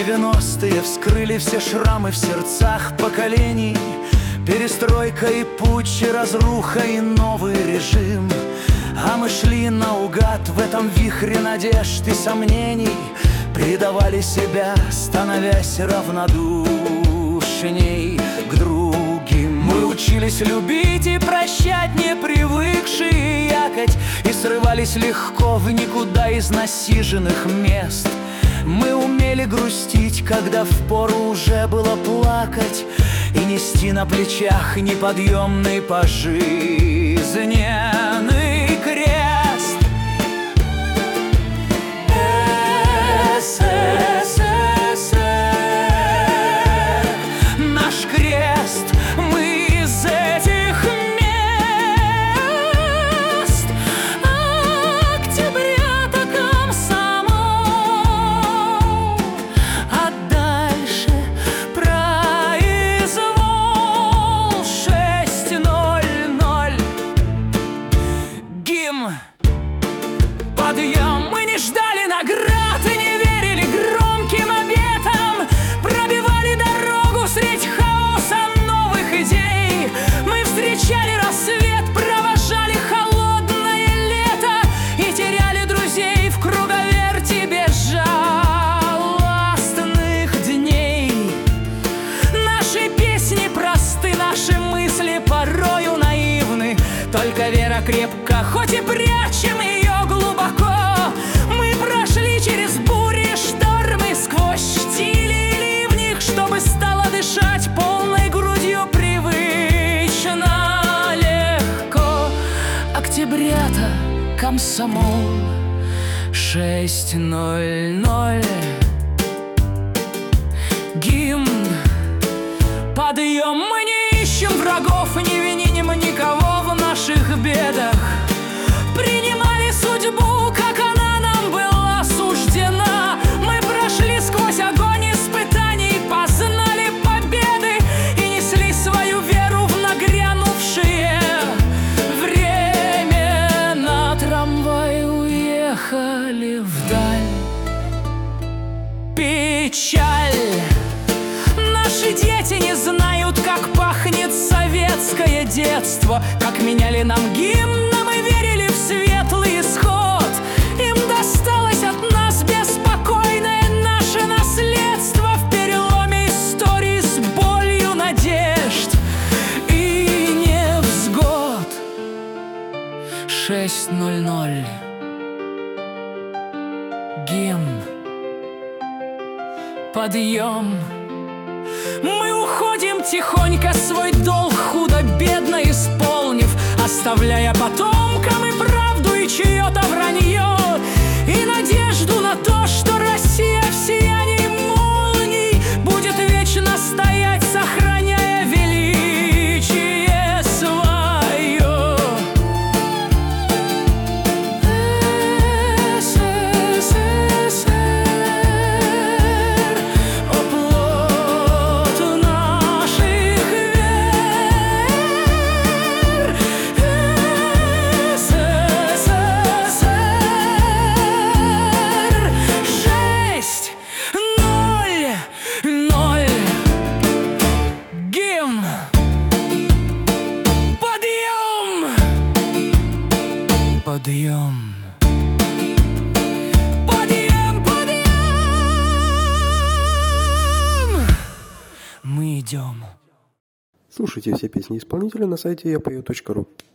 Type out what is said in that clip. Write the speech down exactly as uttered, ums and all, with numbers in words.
Девяностые вскрыли все шрамы в сердцах поколений. Перестройка и путч, и разруха, и новый режим. А мы шли наугад в этом вихре надежд и сомнений, предавали себя, становясь равнодушней к другим. Мы учились любить и прощать, не привыкшие якать, и срывались легко в никуда из насиженных мест. Мы умели грустить, когда впору уже было плакать, и нести на плечах неподъемный пожизненный крест. СССР, наш крест, мы из этих мест. Октября-то комсомол, а дальше произвол. Шесть ноль ноль, гимн, подъем. Мы не ждали наград и не верили громким обетам, пробивали дорогу средь хаоса новых идей. Мы встречали рассвет, провожали холодное лето и теряли друзей в круговерти безжалостных дней. Наши песни просты, наши мысли порою наивны, только вера крепка, хоть и прячем ее глубоко. Мы прошли через бури, штормы, сквозь штили и ливни, чтобы стало дышать полной грудью привычно легко. Октября-то комсомол, шесть ноль ноль, гимн, подъем. Мы не ищем врагов, не виним никого в наших бедах, принимали судьбу, как она нам была суждена. Мы прошли сквозь огонь испытаний, познали победы и несли свою веру в нагрянувшие времена. Трамваи уехали вдаль. Печаль. Наши дети не знают, как пахнет советское детство, как меняли нам гимн, а мы верили в светлый исход. Им досталось от нас беспокойное наше наследство в переломе истории с болью надежд и невзгод. Шесть ноль ноль, гимн, подъем. Мы уходим тихонько, свой долг худо-бедно исполнив, оставляя потомкам и правду, и чье-то вранье, и надежду на то, что Россия в сиянии молний будет вечно стоять, сохраняя величие свое. СССР, оплот наших вер. СССР, шесть ноль ноль, гимн, подъем, подъем, подъем, подъем. Мы идем. Слушайте все песни исполнителя на сайте я пою точка ру.